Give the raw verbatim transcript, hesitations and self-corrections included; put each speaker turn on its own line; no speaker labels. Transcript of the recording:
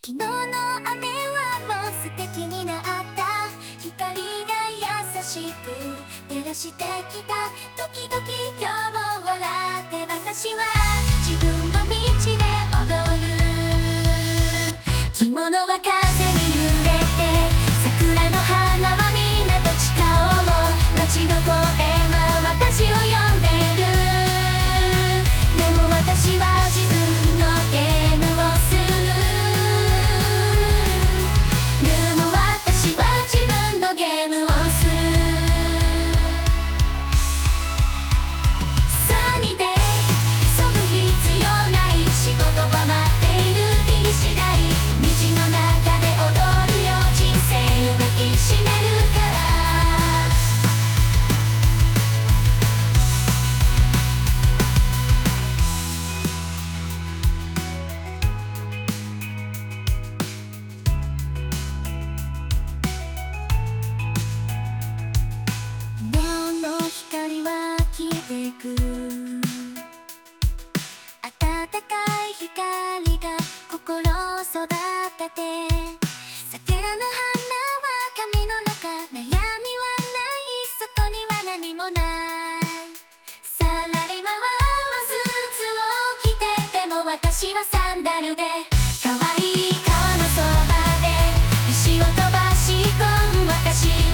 昨日の雨はもう素敵になった。光が優しく照らしてきた。時々今日も笑って私は自分の道で踊る。着物は風に揺れて、桜の花はみんなと誓おう。街の声は私を呼んでる。でも私は自分のゲームをする。ゲームをする。サニーデイ、急ぐ必要ない仕事は待っている。気にしない道の中で踊るよ。人生抱きしめるから。光は消えてく。暖かい光が心を育てて、桜の花は髪の中、悩みはない、外には何もない。サラリーマンはスーツを着てても私はサンダルで、可愛い川のそばで石を飛ばし込む私。